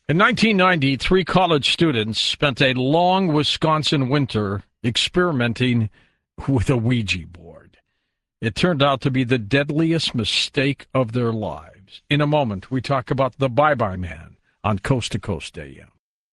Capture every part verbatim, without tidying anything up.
In nineteen ninety, three college students spent a long Wisconsin winter experimenting with a Ouija board. It turned out to be the deadliest mistake of their lives. In a moment, we talk about the Bye Bye Man on Coast to Coast A M.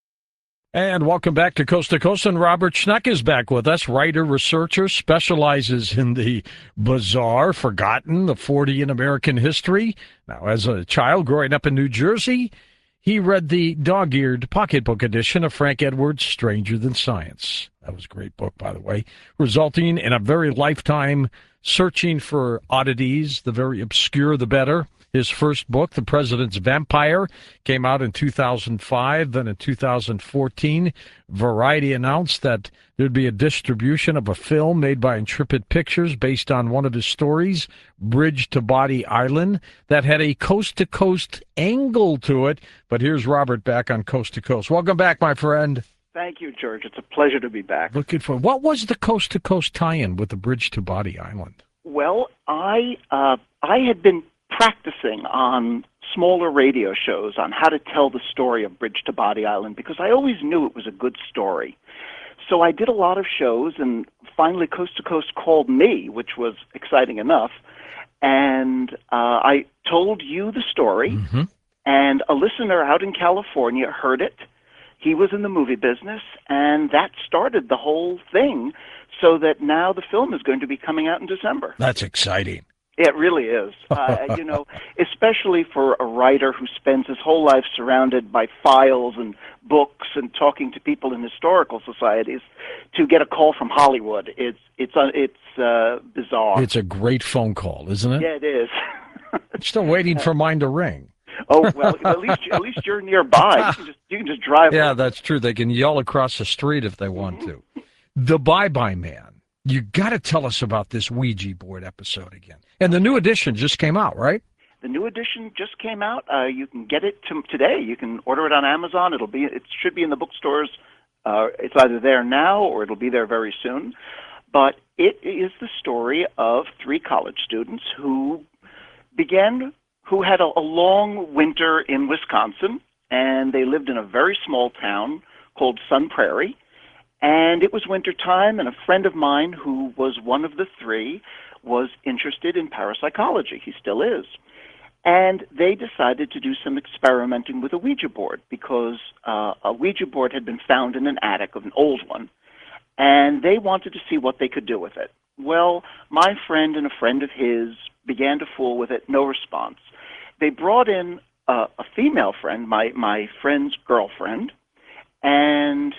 And welcome back to Coast to Coast, and Robert Schneck is back with us, writer, researcher, specializes in the bizarre, forgotten, the forty in American history. Now, as a child growing up in New Jersey, he read the dog-eared pocketbook edition of Frank Edwards' Stranger Than Science. That was a great book, by the way, resulting in a very lifetime searching for oddities, the very obscure, the better. His first book, The President's Vampire, came out in two thousand five. Then in two thousand fourteen, Variety announced that there'd be a distribution of a film made by Intrepid Pictures based on one of his stories, Bridge to Body Island, that had a coast-to-coast angle to it. But here's Robert back on Coast to Coast. Welcome back, my friend. Thank you, George. It's a pleasure to be back. Looking for what was the coast-to-coast tie-in with the Bridge to Body Island? Well, I uh, I had been practicing on smaller radio shows on how to tell the story of Bridge to Body Island because I always knew it was a good story. So I did a lot of shows, and finally Coast to Coast called me, which was exciting enough, and uh, I told you the story, Mm-hmm. and a listener out in California heard it. He was in the movie business, and that started the whole thing, so that now the film is going to be coming out in December. That's exciting. It really is. Uh, you know, especially for a writer who spends his whole life surrounded by files and books and talking to people in historical societies, to get a call from Hollywood, it's it's uh, it's uh, bizarre. It's a great phone call, isn't it? Yeah, it is. Still waiting for mine to ring. Oh well, at least at least you're nearby. You can just you can just drive. Yeah, over. that's true. They can yell across the street if they want to. The Bye Bye Man. You got to tell us about this Ouija board episode again. And the new edition just came out, right? The new edition just came out. Uh, you can get it to, today. You can order it on Amazon. It'll be. It should be in the bookstores. Uh, it's either there now or it'll be there very soon. But it is the story of three college students who began, who had a, a long winter in Wisconsin, and they lived in a very small town called Sun Prairie. And it was winter time, and a friend of mine who was one of the three was interested in parapsychology. He still is. And they decided to do some experimenting with a Ouija board because uh, a Ouija board had been found in an attic of an old one, and they wanted to see what they could do with it. Well, my friend and a friend of his began to fool with it, no response. They brought in uh, a female friend, my, my friend's girlfriend, and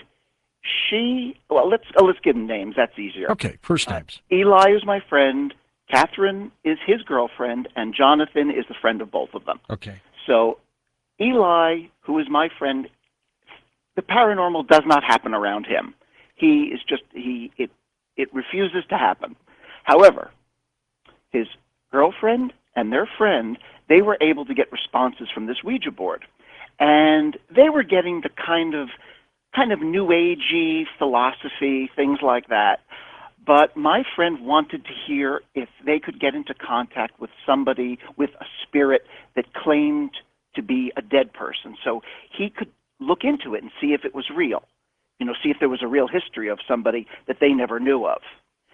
she, well, let's uh, let's give them names. That's easier. Okay, first names. Uh, Eli is my friend, Catherine is his girlfriend, and Jonathan is the friend of both of them. Okay. So Eli, who is my friend, the paranormal does not happen around him. He is just, he it it refuses to happen. However, his girlfriend and their friend, they were able to get responses from this Ouija board. And they were getting the kind of kind of new agey philosophy, things like that. But my friend wanted to hear if they could get into contact with somebody, with a spirit that claimed to be a dead person. So he could look into it and see if it was real, you know, see if there was a real history of somebody that they never knew of.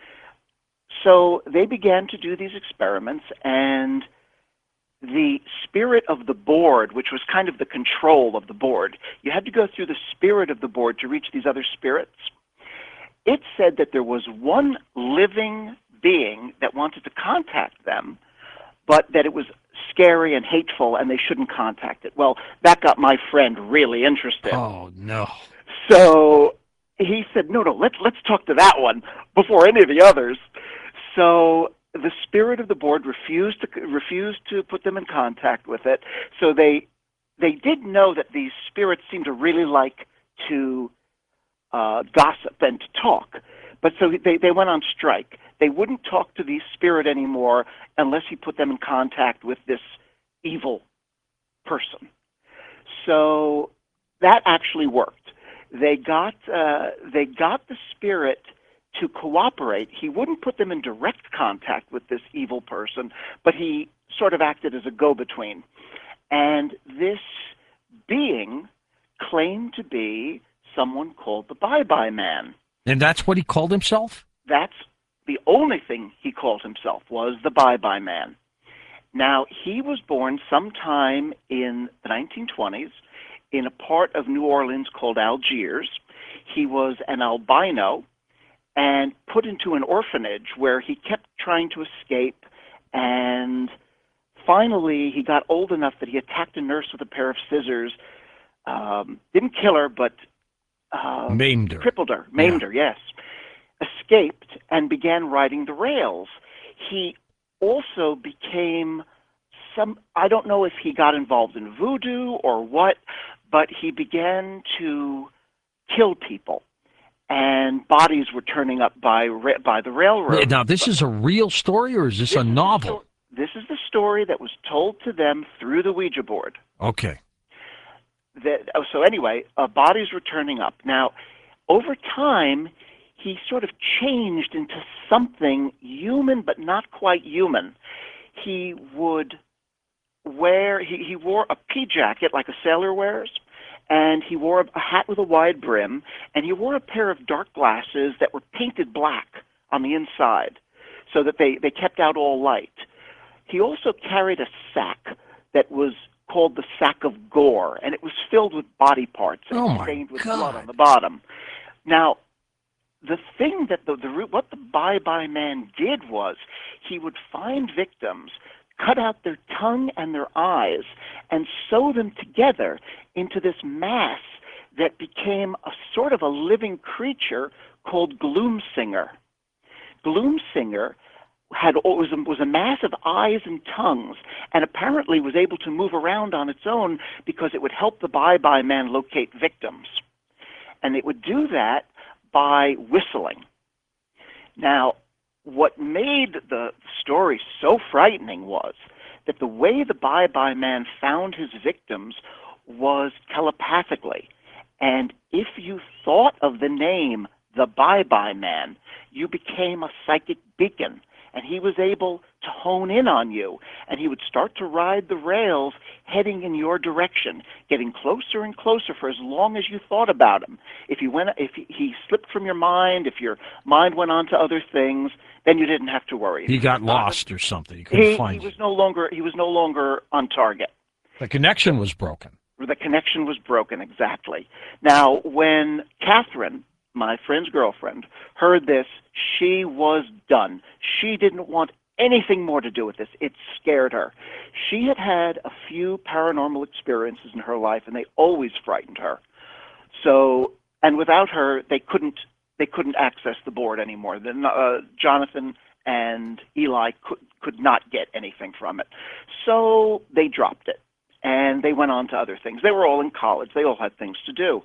So they began to do these experiments, and the spirit of the board, which was kind of the control of the board, you had to go through the spirit of the board to reach these other spirits. It said that there was one living being that wanted to contact them, but that it was scary and hateful and they shouldn't contact it. Well, that got my friend really interested. Oh, no. So he said, no, no, let's, let's talk to that one before any of the others. So the spirit of the board refused to refused to put them in contact with it. So they they did know that these spirits seemed to really like to uh, gossip and to talk. But so they, they went on strike. They wouldn't talk to the spirit anymore unless he put them in contact with this evil person. So that actually worked. They got uh, they got the spirit to cooperate. He wouldn't put them in direct contact with this evil person, but he sort of acted as a go-between. And this being claimed to be someone called the Bye-Bye Man. And that's what he called himself? That's the only thing he called himself, was the Bye-Bye Man. Now, he was born sometime in the nineteen twenties in a part of New Orleans called Algiers. He was an albino and put into an orphanage where he kept trying to escape, and finally he got old enough that he attacked a nurse with a pair of scissors. Um, didn't kill her, but uh, maimed her. Crippled her. Maimed yeah. her, yes. Escaped and began riding the rails. He also became some, I don't know if he got involved in voodoo or what, but he began to kill people, and bodies were turning up by by the railroad. Now, this is a real story, or is this, this a is novel? This is the story that was told to them through the Ouija board. Okay. That, oh, so anyway, uh, bodies were turning up. Now, over time, he sort of changed into something human, but not quite human. He would wear, he, he wore a pea jacket like a sailor wears, and he wore a hat with a wide brim, and he wore a pair of dark glasses that were painted black on the inside so that they, they kept out all light. He also carried a sack that was called the sack of gore, and it was filled with body parts and oh stained with God. blood on the bottom. Now, the thing that the, the what the Bye-Bye Man did was he would find victims, cut out their tongue and their eyes, and sew them together into this mass that became a sort of a living creature called Gloomsinger. Gloomsinger had was a, was a mass of eyes and tongues, and apparently was able to move around on its own because it would help the Bye-Bye Man locate victims. And it would do that by whistling. Now, what made the story so frightening was that the way the Bye-Bye Man found his victims was telepathically. And if you thought of the name, the Bye-Bye Man, you became a psychic beacon, and he was able to hone in on you, and he would start to ride the rails heading in your direction, getting closer and closer for as long as you thought about him. If he went, if he, he slipped from your mind, if your mind went on to other things, then you didn't have to worry. He got lost or something. He couldn't he, find he was you. no longer he was no longer on target. The connection was broken. The connection was broken, exactly. Now, when Catherine, my friend's girlfriend, heard this, she was done. She didn't want anything more to do with this. It scared her. She had had a few paranormal experiences in her life, and they always frightened her. So, and without her, they couldn't they couldn't access the board anymore. Then uh, Jonathan and Eli could could not get anything from it. So they dropped it, and they went on to other things. They were all in college. They all had things to do.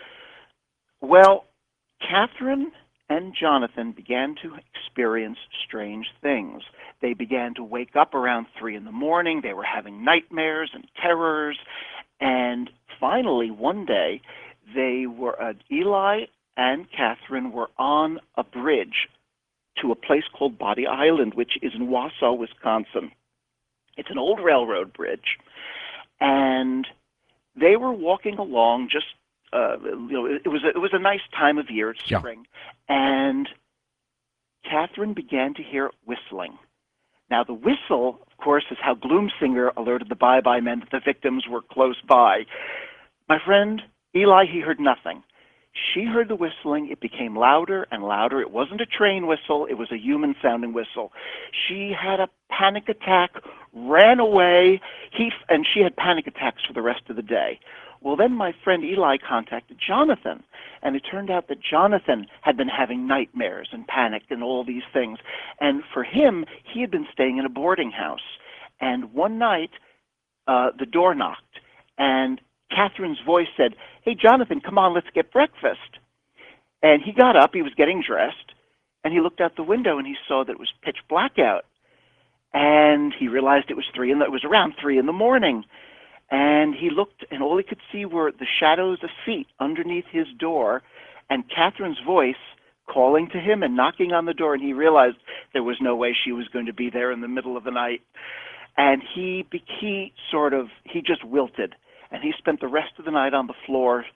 Well, Catherine and Jonathan began to experience strange things. They began to wake up around three in the morning. They were having nightmares and terrors. And finally, one day, they were, uh, Eli and Catherine were on a bridge to a place called Body Island, which is in Wausau, Wisconsin. It's an old railroad bridge. And they were walking along just Uh, you know, it was a, it was a nice time of year, it's yeah. spring, and Catherine began to hear whistling. Now, the whistle, of course, is how Gloomsinger alerted the Bye-Bye Men that the victims were close by. My friend Eli, he heard nothing. She heard the whistling. It became louder and louder. It wasn't a train whistle. It was a human-sounding whistle. She had a panic attack, ran away, he, and she had panic attacks for the rest of the day. Well, then my friend Eli contacted Jonathan, and it turned out that Jonathan had been having nightmares and panic and all these things. And for him, he had been staying in a boarding house. And one night, uh, the door knocked, and Catherine's voice said, "Hey, Jonathan, come on, let's get breakfast." And he got up, he was getting dressed, and he looked out the window, and he saw that it was pitch black out. And he realized it was three in the, it was around three in the morning. And he looked, and all he could see were the shadows of feet underneath his door, and Catherine's voice calling to him and knocking on the door, and he realized there was no way she was going to be there in the middle of the night. And he, he sort of, he just wilted, and he spent the rest of the night on the floor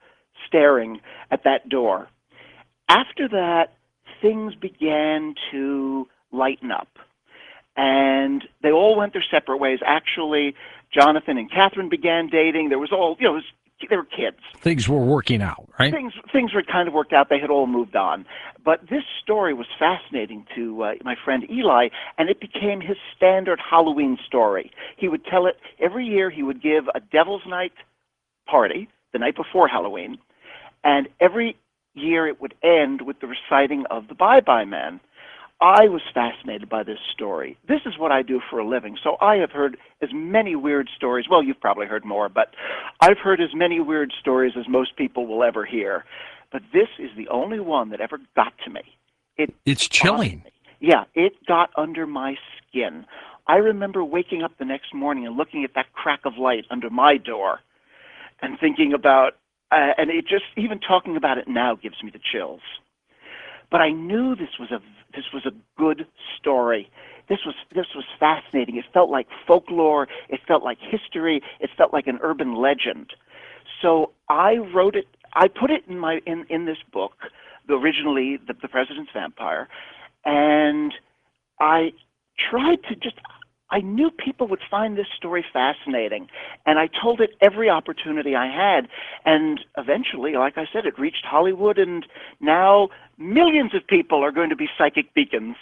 staring at that door. After that, things began to lighten up. And they all went their separate ways. Actually, Jonathan and Catherine began dating. There was all, you know, it was, they were kids. Things were working out, right? Things things were kind of worked out. They had all moved on. But this story was fascinating to uh, my friend Eli, and it became his standard Halloween story. He would tell it every year. He would give a Devil's Night party the night before Halloween, and every year it would end with the reciting of the Bye Bye Man. I was fascinated by this story. This is what I do for a living, so I have heard as many weird stories. Well, you've probably heard more, but I've heard as many weird stories as most people will ever hear. But this is the only one that ever got to me. It It's chilling. Yeah, it got under my skin. I remember waking up the next morning and looking at that crack of light under my door and thinking about, uh, and it just, even talking about it now gives me the chills. But I knew this was a this was a good story. This was this was fascinating. It felt like folklore. It felt like history. It felt like an urban legend. So I wrote it. I put it in my in, in this book, the, originally the, the President's Vampire, and I tried to just. I knew people would find this story fascinating, and I told it every opportunity I had. And eventually, like I said, it reached Hollywood, and now millions of people are going to be psychic beacons.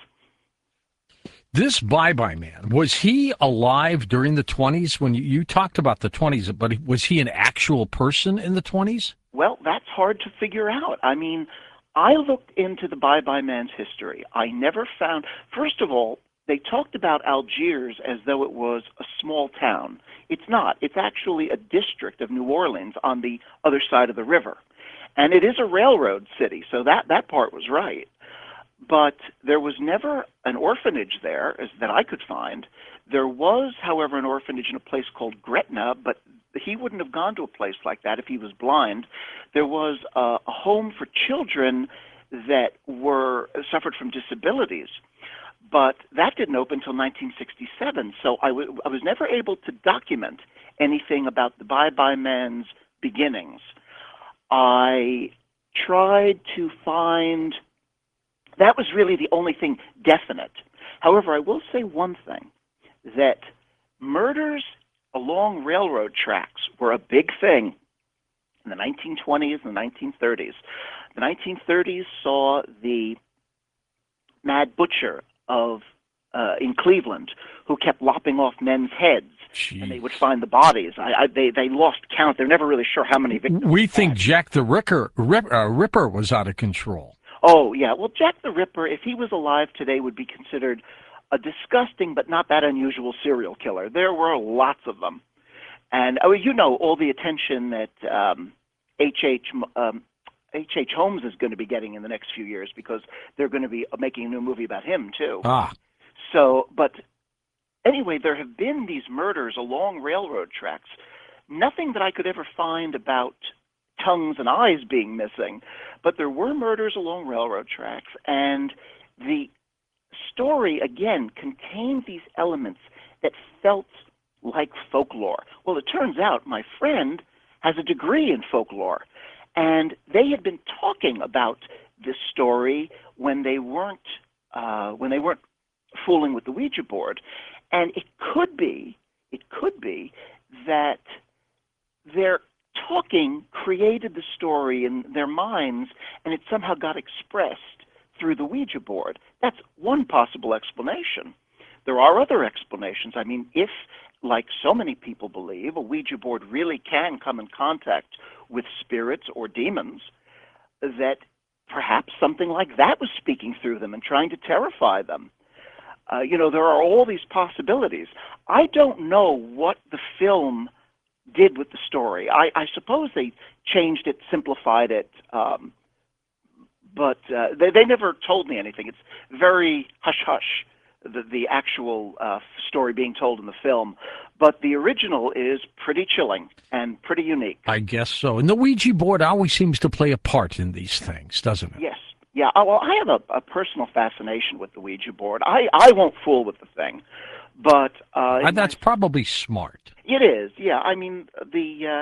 This Bye Bye Man, was he alive during the twenties? When you, you talked about the twenties, but was he an actual person in the twenties? Well, that's hard to figure out. I mean, I looked into the Bye Bye Man's history. I never found, first of all, they talked about Algiers as though it was a small town. It's not. It's actually a district of New Orleans on the other side of the river. And it is a railroad city, so that, that part was right. But there was never an orphanage there, as that I could find. There was, however, an orphanage in a place called Gretna, but he wouldn't have gone to a place like that if he was blind. There was a, a home for children that were suffered from disabilities. But that didn't open until nineteen sixty-seven, so I, w- I was never able to document anything about the Bye Bye Man's beginnings. I tried to find, that was really the only thing definite. However, I will say one thing, that murders along railroad tracks were a big thing in the nineteen twenties and the nineteen thirties. The nineteen thirties saw the Mad Butcher of uh, in Cleveland, who kept lopping off men's heads, Jeez. And they would find the bodies. I, I, they they lost count. They're never really sure how many victims. We think had. Jack the Ripper, Rip, uh, Ripper was out of control. Oh yeah, well Jack the Ripper, if he was alive today, would be considered a disgusting but not that unusual serial killer. There were lots of them, and oh, you know all the attention that um, H H Um, H H. Holmes is going to be getting in the next few years because they're going to be making a new movie about him, too. Ah. So, but anyway, there have been these murders along railroad tracks. Nothing that I could ever find about tongues and eyes being missing, but there were murders along railroad tracks, and the story, again, contained these elements that felt like folklore. Well, it turns out my friend has a degree in folklore. And they had been talking about this story when they weren't uh, when they weren't fooling with the Ouija board, and it could be it could be that their talking created the story in their minds, and it somehow got expressed through the Ouija board. That's one possible explanation. There are other explanations. I mean, if, like so many people believe, a Ouija board really can come in contact with spirits or demons, that perhaps something like that was speaking through them and trying to terrify them. Uh, you know, there are all these possibilities. I don't know what the film did with the story. I, I suppose they changed it, simplified it, um, but uh, they, they never told me anything. It's very hush-hush, the, the actual uh, story being told in the film. But the original is pretty chilling and pretty unique. I guess so. And the Ouija board always seems to play a part in these things, doesn't it? Yes. Yeah. Oh, well, I have a, a personal fascination with the Ouija board. I, I won't fool with the thing. But uh, uh, that's my, probably smart. It is. Yeah. I mean, the uh,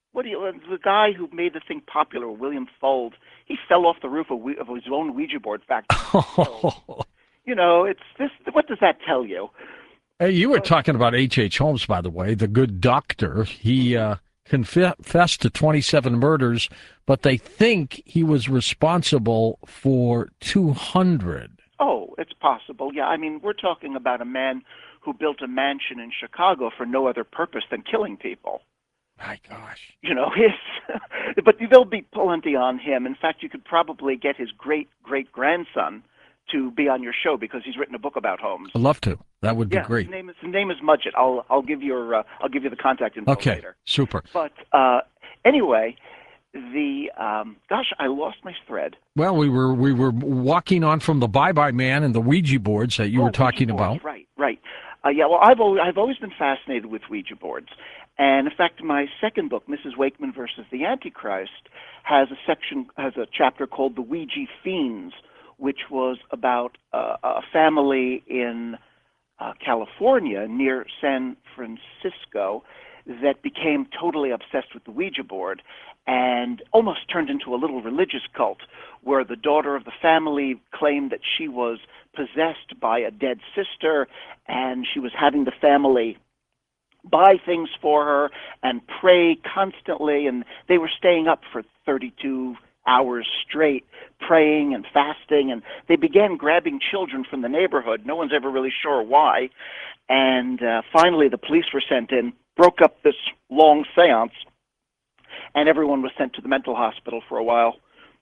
What do you, the guy who made the thing popular, William Fold, he fell off the roof of, of his own Ouija board factory. So, you know, it's this. What does that tell you? Hey, you were talking about H H. Holmes, by the way, the good doctor. He uh, confessed to twenty-seven murders, but they think he was responsible for two hundred. Oh, it's possible. Yeah, I mean, we're talking about a man who built a mansion in Chicago for no other purpose than killing people. My gosh. You know, his, but there'll be plenty on him. In fact, you could probably get his great-great-grandson to be on your show because he's written a book about Holmes. I'd love to. That would be yeah, great. His name is, his name is Mudgett. I'll, I'll give your, uh, I'll give you the contact info okay, later. super. But uh, anyway, the, um, gosh, I lost my thread. Well, we were we were walking on from the Bye Bye Man and the Ouija boards that you oh, were talking Ouija boards, about. Right, right. Uh, yeah, well, I've always, I've always been fascinated with Ouija boards. And in fact, my second book, Missus Wakeman versus the Antichrist, has a section, has a chapter called The Ouija Fiends, which was about uh, a family in uh, California near San Francisco that became totally obsessed with the Ouija board and almost turned into a little religious cult where the daughter of the family claimed that she was possessed by a dead sister and she was having the family buy things for her and pray constantly, and they were staying up for thirty-two hours straight praying and fasting, and they began grabbing children from the neighborhood. No one's ever really sure why. And uh, finally the police were sent in, broke up this long seance, and everyone was sent to the mental hospital for a while.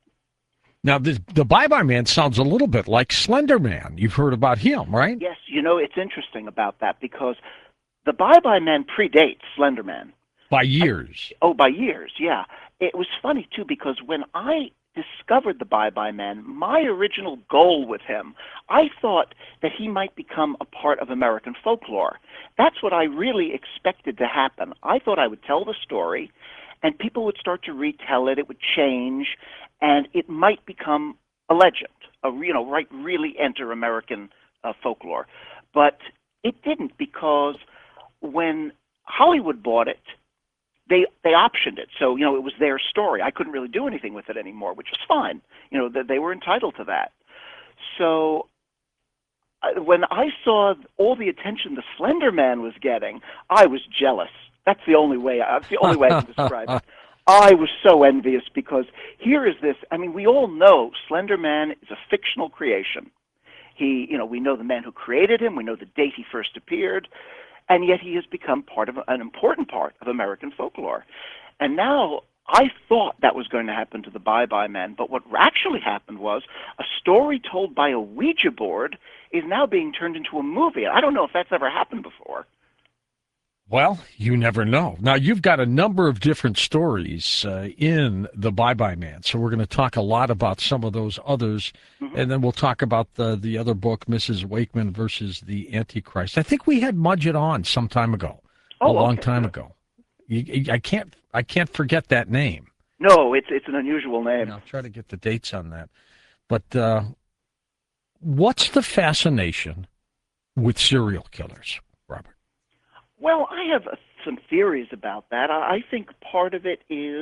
Now, the, the Bye Bye Man sounds a little bit like Slender Man. You've heard about him, right? Yes, you know, it's interesting about that because the Bye Bye Man predates Slender Man. By years. I, oh, by years, yeah. It was funny, too, because when I discovered the Bye Bye Man, my original goal with him, I thought that he might become a part of American folklore. That's what I really expected to happen. I thought I would tell the story, and people would start to retell it, it would change, and it might become a legend, a, you know, right, really enter American uh, folklore. But it didn't, because when Hollywood bought it, they they optioned it. So, you know, it was their story. I couldn't really do anything with it anymore, which was fine. You know, they were entitled to that. So uh, when I saw all the attention the Slender Man was getting, I was jealous. That's the only way, that's the only way I can describe it. I was so envious because here is this, I mean, we all know Slender Man is a fictional creation. He, you know, we know the man who created him, we know the date he first appeared, and yet he has become part of an important part of American folklore. And now I thought that was going to happen to the Bye Bye Man, but what actually happened was a story told by a Ouija board is now being turned into a movie. I don't know if that's ever happened before. Well, you never know. Now, you've got a number of different stories uh, in the Bye Bye Man, so we're going to talk a lot about some of those others, mm-hmm. and then we'll talk about the, the other book, Missus Wakeman versus the Antichrist. I think we had Mudgett on some time ago, oh, a long okay. time ago. You, I can't I can't forget that name. No, it's it's an unusual name. I'll try to get the dates on that. But uh, what's the fascination with serial killers, Robert? Well, I have uh, some theories about that. I think part of it is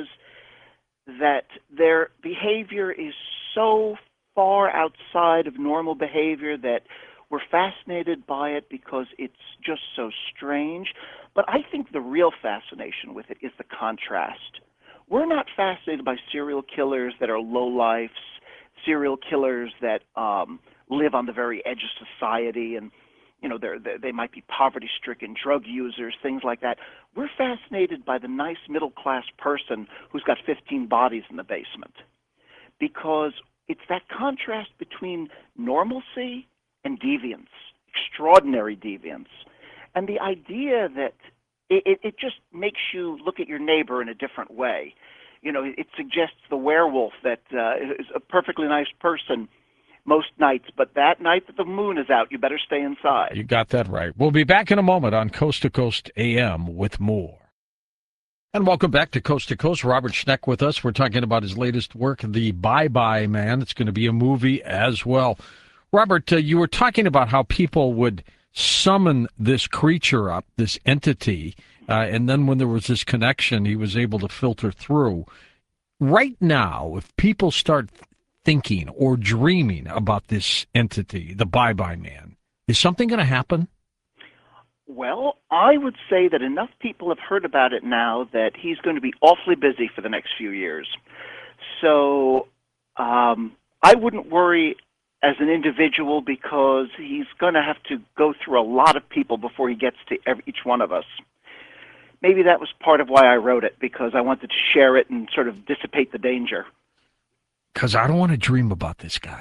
that their behavior is so far outside of normal behavior that we're fascinated by it because it's just so strange. But I think the real fascination with it is the contrast. We're not fascinated by serial killers that are lowlifes, serial killers that um, live on the very edge of society and you know, they're, they're, they might be poverty-stricken drug users, things like that. We're fascinated by the nice middle-class person who's got fifteen bodies in the basement because it's that contrast between normalcy and deviance, extraordinary deviance. And the idea that it, it, it just makes you look at your neighbor in a different way. You know, it suggests the werewolf that uh, is a perfectly nice person most nights, but that night that the moon is out, you better stay inside. You got that right. We'll be back in a moment on Coast to Coast A M with more. And welcome back to Coast to Coast. Robert Schneck with us. We're talking about his latest work, The Bye Bye Man. It's going to be a movie as well. Robert, uh, you were talking about how people would summon this creature up, this entity, uh, and then when there was this connection, he was able to filter through. Right now, if people start thinking or dreaming about this entity, the Bye Bye Man, is something going to happen? Well, I would say that enough people have heard about it now that he's going to be awfully busy for the next few years. So um, I wouldn't worry as an individual because he's going to have to go through a lot of people before he gets to every, each one of us. Maybe that was part of why I wrote it, because I wanted to share it and sort of dissipate the danger. Because I don't want to dream about this guy.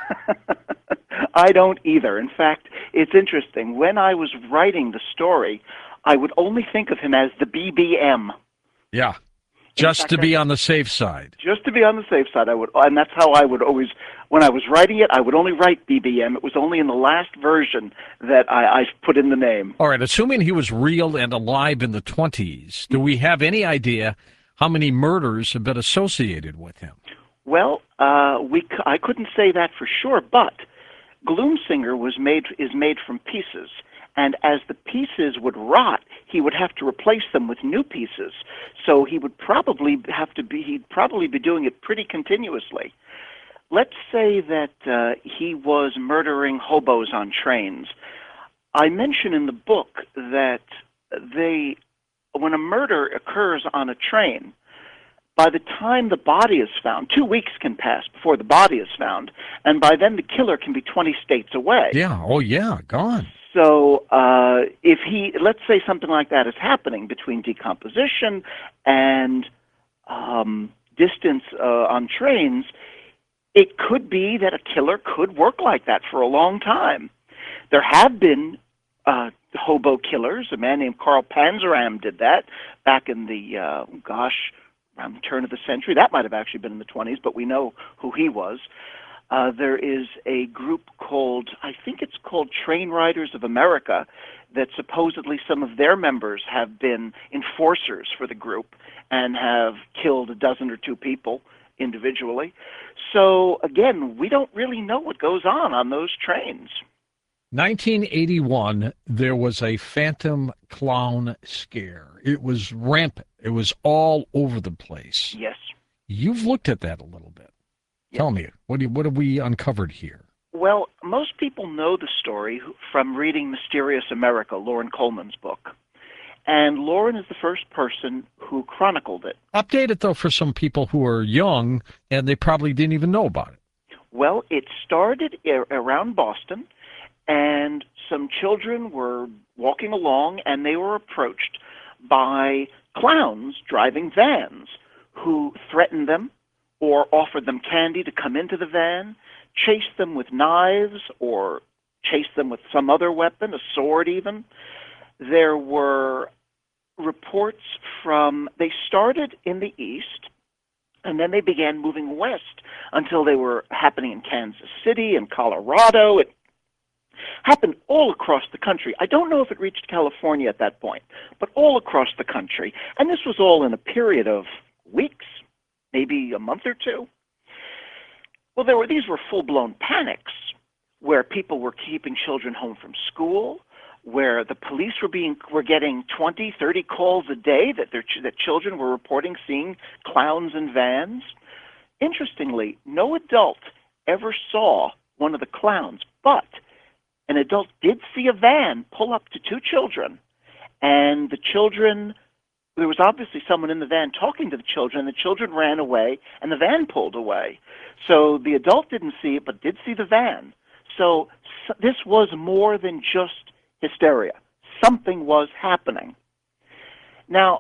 I don't either. In fact, it's interesting. When I was writing the story, I would only think of him as the B B M. Yeah, just fact, to be on the safe side. Just to be on the safe side, I would, and that's how I would always, when I was writing it, I would only write B B M. It was only in the last version that I, I put in the name. All right, assuming he was real and alive in the twenties, do we have any idea how many murders have been associated with him? Well, uh, we c- I couldn't say that for sure, but Gloomsinger was made is made from pieces, and as the pieces would rot, he would have to replace them with new pieces. So he would probably have to be he'd probably be doing it pretty continuously. Let's say that uh, he was murdering hobos on trains. I mention in the book that they when a murder occurs on a train, by the time the body is found, two weeks can pass before the body is found, and by then the killer can be twenty states away. Yeah, oh yeah, gone. So uh, if he, let's say something like that is happening between decomposition and um, distance uh, on trains, it could be that a killer could work like that for a long time. There have been uh, hobo killers. A man named Carl Panzeram did that back in the, uh, gosh, around the turn of the century. That might have actually been in the twenties, but we know who he was. Uh, there is a group called, I think it's called Train Riders of America, that supposedly some of their members have been enforcers for the group and have killed a dozen or two people individually. So, again, we don't really know what goes on on those trains. nineteen eighty-one, there was a phantom clown scare. It was rampant. It was all over the place. Yes. You've looked at that a little bit. Yes. Tell me, what, do you, what have we uncovered here? Well, most people know the story from reading Mysterious America, Lauren Coleman's book. And Lauren is the first person who chronicled it. Update it, though, for some people who are young and they probably didn't even know about it. Well, it started around Boston, and some children were walking along, and they were approached by clowns driving vans who threatened them or offered them candy to come into the van, chased them with knives or chased them with some other weapon, a sword even. There were reports from, they started in the east, and then they began moving west until they were happening in Kansas City and Colorado. It happened all across the country. I don't know if it reached California at that point, but all across the country. And this was all in a period of weeks, maybe a month or two. Well, there were these were full-blown panics where people were keeping children home from school, where the police were being were getting twenty, thirty calls a day that their that children were reporting seeing clowns in vans. Interestingly, no adult ever saw one of the clowns, but an adult did see a van pull up to two children, and the children, there was obviously someone in the van talking to the children, the children ran away, and the van pulled away. So the adult didn't see it, but did see the van. So, so this was more than just hysteria. Something was happening. Now,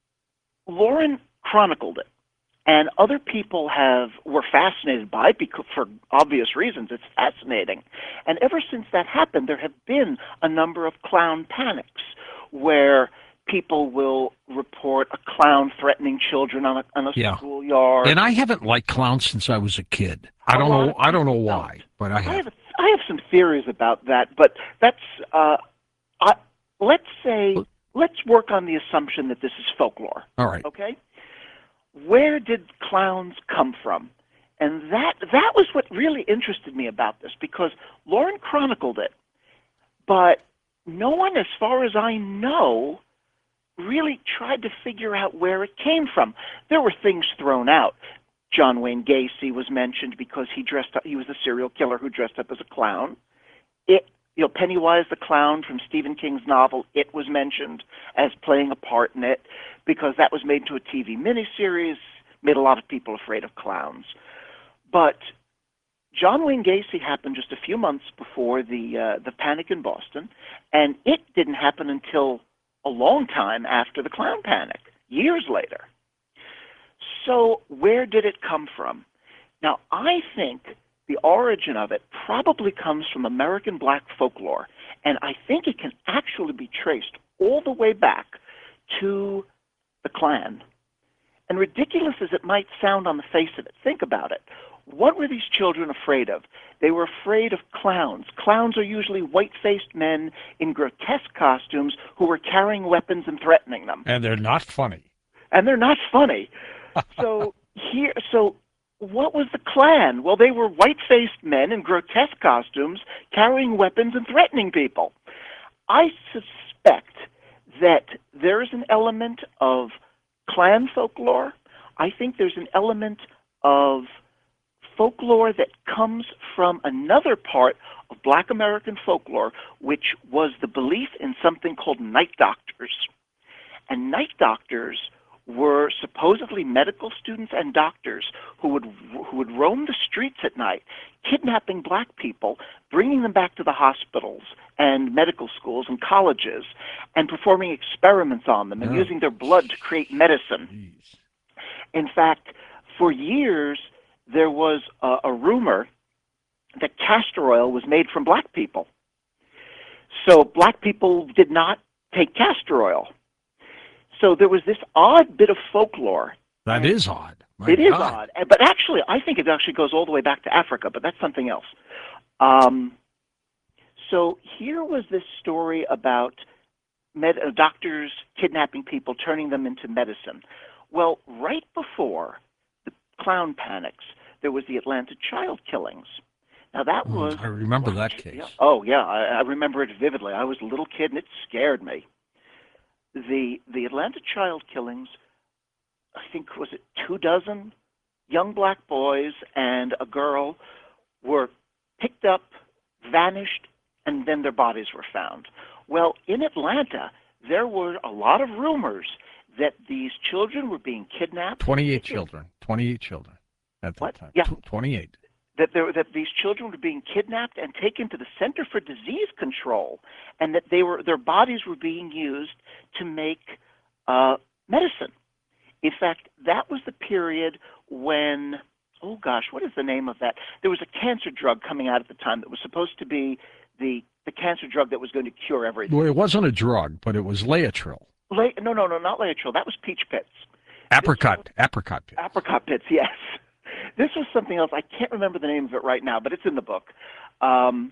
Lauren chronicled it, and other people have were fascinated by it because, for obvious reasons. It's fascinating. And ever since that happened, there have been a number of clown panics where people will report a clown threatening children on a, on a yeah. schoolyard. And I haven't liked clowns since I was a kid. I don't know. I don't know why, don't. but I have. I have, I have some theories about that, but that's. Uh, I, let's say. Let's work on the assumption that this is folklore. All right. Okay. Where did clowns come from? And that that was what really interested me about this, because Lauren chronicled it, but no one, as far as I know, really tried to figure out where it came from. There were things thrown out. John Wayne Gacy was mentioned because he dressed up, he was a serial killer who dressed up as a clown. It, you know, Pennywise the Clown from Stephen King's novel, It was mentioned as playing a part in it because that was made into a T V miniseries, made a lot of people afraid of clowns. But John Wayne Gacy happened just a few months before the uh, the panic in Boston, and it didn't happen until a long time after the clown panic, years later. So where did it come from? Now, I think the origin of it probably comes from American black folklore, and I think it can actually be traced all the way back to the Klan. And ridiculous as it might sound on the face of it, think about it. What were these children afraid of? They were afraid of clowns. Clowns are usually white-faced men in grotesque costumes who were carrying weapons and threatening them. And they're not funny. And they're not funny. So here, so what was the Klan? Well, they were white-faced men in grotesque costumes carrying weapons and threatening people. I suspect that there is an element of Klan folklore. I think there's an element of folklore that comes from another part of Black American folklore, which was the belief in something called night doctors. And night doctors were supposedly medical students and doctors who would who would roam the streets at night, kidnapping black people, bringing them back to the hospitals and medical schools and colleges, and performing experiments on them and Yeah. using their blood to create medicine. Jeez. In fact, for years, there was a, a rumor that castor oil was made from black people. So black people did not take castor oil. So there was this odd bit of folklore. That is odd. My It is God. odd. And- But actually, I think it actually goes all the way back to Africa, but that's something else. Um, so here was this story about med- uh, doctors kidnapping people, turning them into medicine. Well, right before the clown panics, there was the Atlanta child killings. Now that Mm, was... I remember that case. Yeah. Oh, yeah, I, I remember it vividly. I was a little kid, and it scared me. The the Atlanta child killings, I think, was it two dozen young black boys and a girl were picked up, vanished, and then their bodies were found. Well, in Atlanta, there were a lot of rumors that these children were being kidnapped. twenty-eight children. twenty-eight children at that What? time. Yeah. Tw- twenty-eight. That, there, that these children were being kidnapped and taken to the Center for Disease Control, and that they were their bodies were being used to make uh, medicine. In fact, that was the period when, oh gosh, what is the name of that? There was a cancer drug coming out at the time that was supposed to be the, the cancer drug that was going to cure everything. Well, it wasn't a drug, but it was Laetrile. La- no, no, no, not Laetrile. That was peach pits. Apricot. Apricot pit. Apricot pits, yes. This was something else. I can't remember the name of it right now, but it's in the book. Um,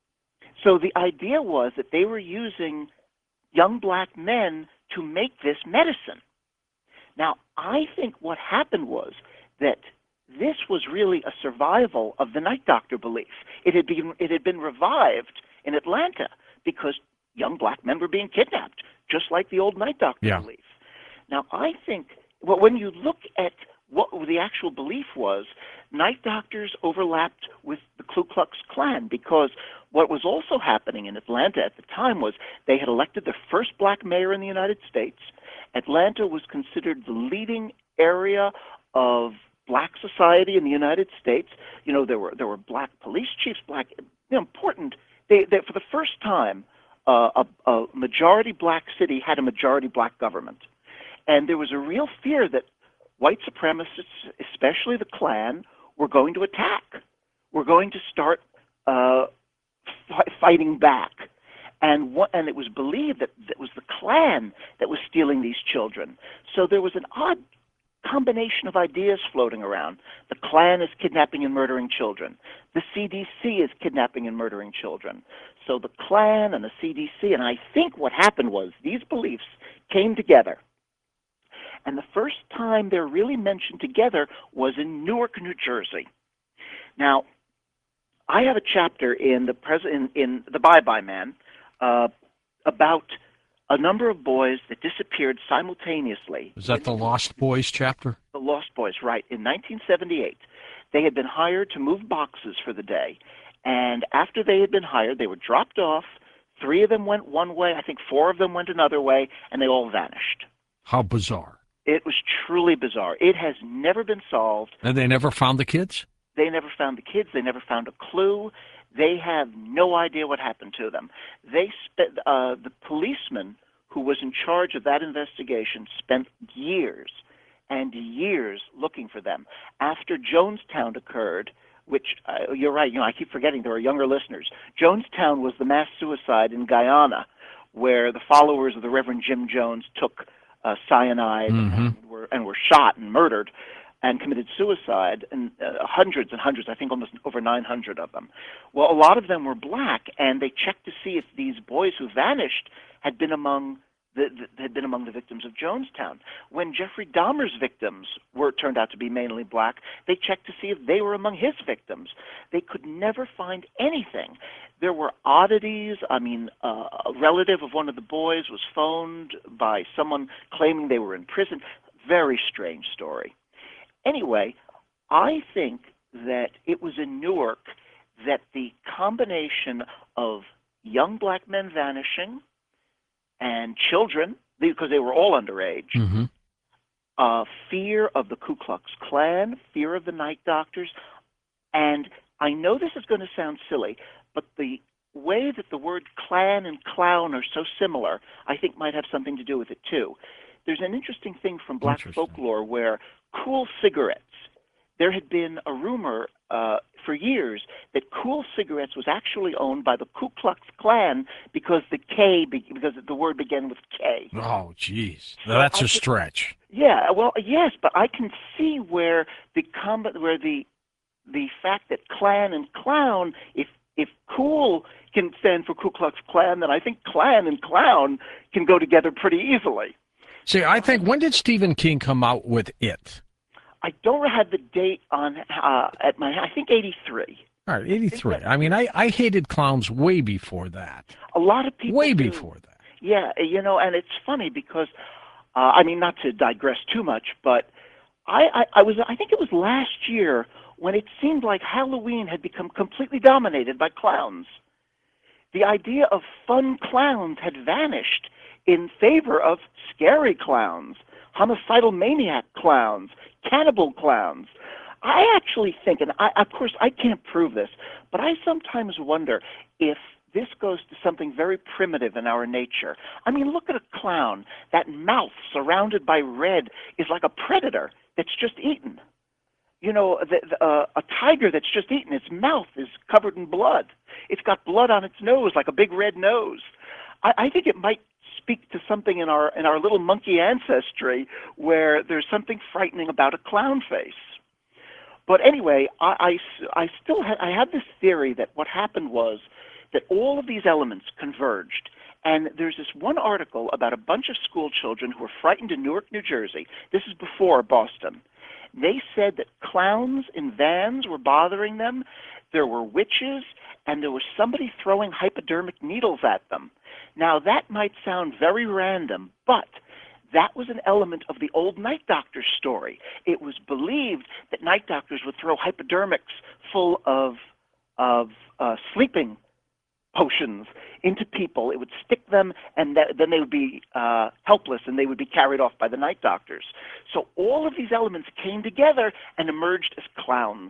so the idea was that they were using young black men to make this medicine. Now, I think what happened was that this was really a survival of the night doctor belief. It had been, it had been revived in Atlanta because young black men were being kidnapped, just like the old night doctor Yeah. belief. Now, I think well, when you look at what the actual belief was, night doctors overlapped with the Ku Klux Klan because what was also happening in Atlanta at the time was they had elected the first black mayor in the United States. Atlanta was considered the leading area of black society in the United States. You know, there were there were black police chiefs, black, you know, important. They, they, for the first time, uh, a, a majority black city had a majority black government. And there was a real fear that white supremacists, especially the Klan, were going to attack. Were going to start uh, f- fighting back. And what, and it was believed that it was the Klan that was stealing these children. So there was an odd combination of ideas floating around. The Klan is kidnapping and murdering children. The C D C is kidnapping and murdering children. So the Klan and the C D C, and I think what happened was these beliefs came together. And the first time they're really mentioned together was in Newark, New Jersey. Now, I have a chapter in the pres- in, in the Bye Bye Man, uh, about a number of boys that disappeared simultaneously. Is that the Lost Boys chapter? The Lost Boys, right. In nineteen seventy-eight, they had been hired to move boxes for the day. And after they had been hired, they were dropped off. Three of them went one way. I think four of them went another way, and they all vanished. How bizarre. It was truly bizarre. It has never been solved. And they never found the kids? They never found the kids. They never found a clue. They have no idea what happened to them. They spent, uh, the policeman who was in charge of that investigation spent years and years looking for them. After Jonestown occurred, which, uh, you're right, you know, I keep forgetting there are younger listeners. Jonestown was the mass suicide in Guyana, where the followers of the Reverend Jim Jones took uh, cyanide mm-hmm. and, were, and were shot and murdered and committed suicide, and uh, hundreds and hundreds, I think almost over nine hundred of them. Well, a lot of them were black, and they checked to see if these boys who vanished had been among the, the, had been among the victims of Jonestown. When Jeffrey Dahmer's victims were turned out to be mainly black, they checked to see if they were among his victims. They could never find anything. There were oddities. I mean, uh, a relative of one of the boys was phoned by someone claiming they were in prison. Very strange story. Anyway, I think that it was in Newark that the combination of young black men vanishing and children, because they were all underage, mm-hmm. uh, fear of the Ku Klux Klan, fear of the night doctors, and I know this is going to sound silly, but the way that the word Klan and clown are so similar, I think might have something to do with it too. There's an interesting thing from black folklore where Kool cigarettes, there had been a rumor uh, for years that Kool cigarettes was actually owned by the Ku Klux Klan because the K, because the word began with K. Oh, geez, So that's I a could- stretch. Yeah, well, yes, but I can see where the comb- where the the fact that Klan and clown, if if Kool can stand for Ku Klux Klan, then I think Klan and clown can go together pretty easily. See, I think, when did Stephen King come out with It? I don't have the date on uh, at my. I think eighty-three. All right, eighty-three. I mean, I, I hated clowns way before that. A lot of people Way do. before that. Yeah, you know, and it's funny because, uh, I mean, not to digress too much, but I, I, I was. I think it was last year when it seemed like Halloween had become completely dominated by clowns. The idea of fun clowns had vanished in favor of scary clowns, homicidal maniac clowns, cannibal clowns. I actually think, and I, of course I can't prove this, but I sometimes wonder if this goes to something very primitive in our nature. I mean, look at a clown. That mouth surrounded by red is like a predator that's just eaten. You know, the, the, uh, a tiger that's just eaten, its mouth is covered in blood. It's got blood on its nose, like a big red nose. I, I think it might speak to something in our in our little monkey ancestry where there's something frightening about a clown face. But anyway, I, I, I still ha- I have this theory that what happened was that all of these elements converged. And there's this one article about a bunch of school children who were frightened in Newark, New Jersey. This is before Boston. They said that clowns in vans were bothering them. There were witches, and there was somebody throwing hypodermic needles at them. Now, that might sound very random, but that was an element of the old night doctor story. It was believed that night doctors would throw hypodermics full of, of uh, sleeping potions into people. It would stick them, and th- then they would be uh, helpless, and they would be carried off by the night doctors. So all of these elements came together and emerged as clowns.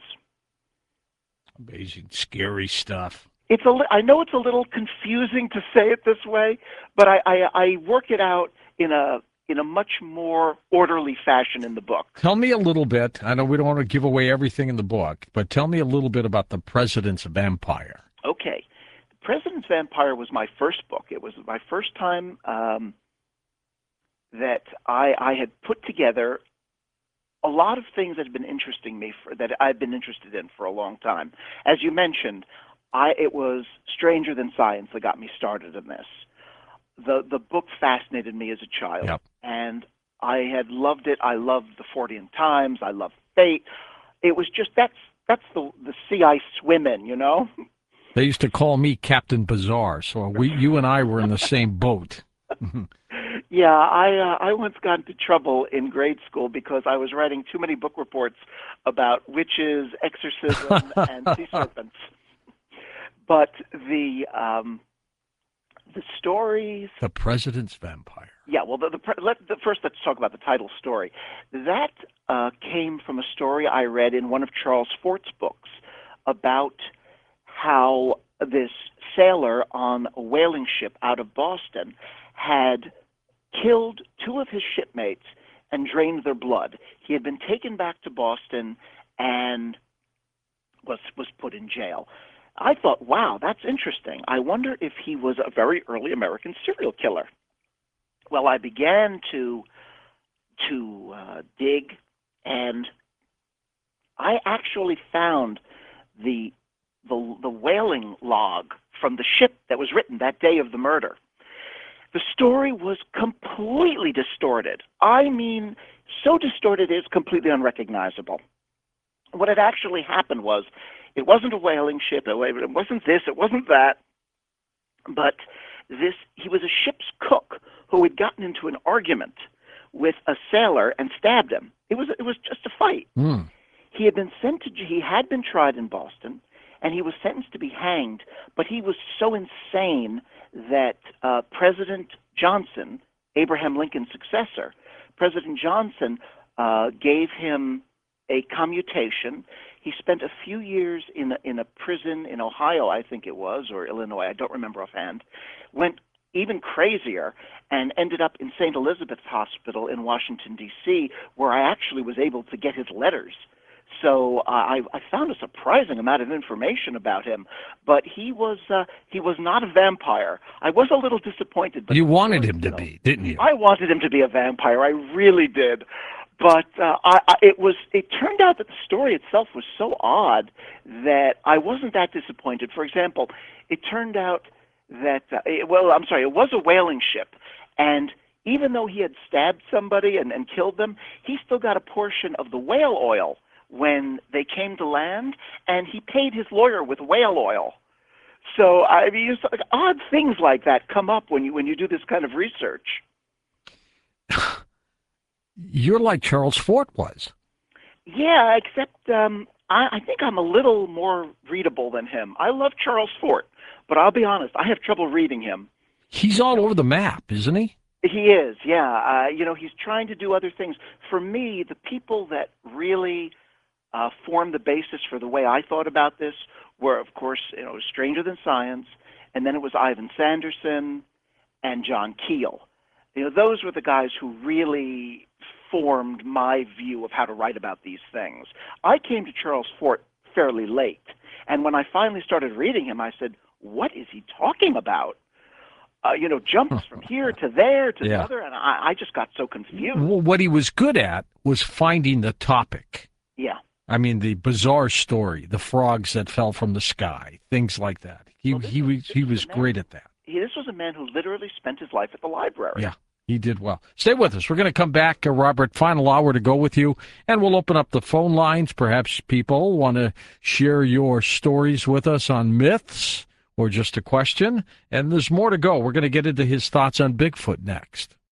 Amazing, scary stuff. It's a li- I know it's a little confusing to say it this way, but I, I, I work it out in a in a much more orderly fashion in the book. Tell me a little bit. I know we don't want to give away everything in the book, but tell me a little bit about The President's Vampire. Okay. The President's Vampire was my first book. It was my first time um, that I, I had put together a lot of things that had been interesting me for, that I've been interested in for a long time. As you mentioned, I, it was Stranger Than Science that got me started in this. The the book fascinated me as a child, Yep. and I had loved it. I loved the Fortean Times. I loved Fate. It was just that's that's the the sea I swim in, you know. They used to call me Captain Bizarre, so we, you and I were in the same boat. Yeah, I uh, I once got into trouble in grade school because I was writing too many book reports about witches, exorcism, and sea serpents. But the um, the stories, The President's Vampire. yeah. Well, the, the, let, the first let's talk about the title story. That uh, came from a story I read in one of Charles Fort's books about how this sailor on a whaling ship out of Boston had killed two of his shipmates and drained their blood. He had been taken back to Boston and was was put in jail. I thought, wow, that's interesting. I wonder if he was a very early American serial killer. Well, I began to to uh, dig, and I actually found the the the whaling log from the ship that was written that day of the murder. The story was completely distorted. I mean, so distorted it's completely unrecognizable. What had actually happened was, it wasn't a whaling ship, it wasn't this, it wasn't that, but this, he was a ship's cook who had gotten into an argument with a sailor and stabbed him. It was, it was just a fight. Mm. He had been sent to, he had been tried in Boston, and he was sentenced to be hanged, but he was so insane that uh, President Johnson, Abraham Lincoln's successor, President Johnson uh, gave him a commutation. He spent a few years in a, in a prison in Ohio, I think it was, or Illinois, I don't remember offhand, went even crazier and ended up in Saint Elizabeth's Hospital in Washington, D C, where I actually was able to get his letters. So uh, I, I found a surprising amount of information about him, but he was uh, he was not a vampire. I was a little disappointed. But You wanted him you to know, be, didn't you? I wanted him to be a vampire. I really did. But uh, I, I, it was. It turned out that the story itself was so odd that I wasn't that disappointed. For example, it turned out that uh, it, well, I'm sorry, it was a whaling ship, and even though he had stabbed somebody and, and killed them, he still got a portion of the whale oil when they came to land, and he paid his lawyer with whale oil. So I mean, it's like odd things like that come up when you when you do this kind of research. You're like Charles Fort was. Yeah, except um, I, I think I'm a little more readable than him. I love Charles Fort, but I'll be honest, I have trouble reading him. He's all over the map, isn't he? He is, yeah. Uh, you know, he's trying to do other things. For me, the people that really uh, formed the basis for the way I thought about this were, of course, you know, Stranger Than Science, and then it was Ivan Sanderson and John Keel. You know, those were the guys who really formed my view of how to write about these things. I came to Charles Fort fairly late, and when I finally started reading him, I said, what is he talking about? Uh, you know, jumps from here to there to Yeah. the other, and I, I just got so confused. Well, what he was good at was finding the topic. Yeah. I mean, the bizarre story, the frogs that fell from the sky, things like that. He Well, this he was- was this he was was a man- great at that. He, this was a man who literally spent his life at the library. Yeah, he did well. Stay with us. We're going to come back, uh, Robert. Final hour to go with you, and we'll open up the phone lines. Perhaps people want to share your stories with us on myths or just a question. And there's more to go. We're going to get into his thoughts on Bigfoot next.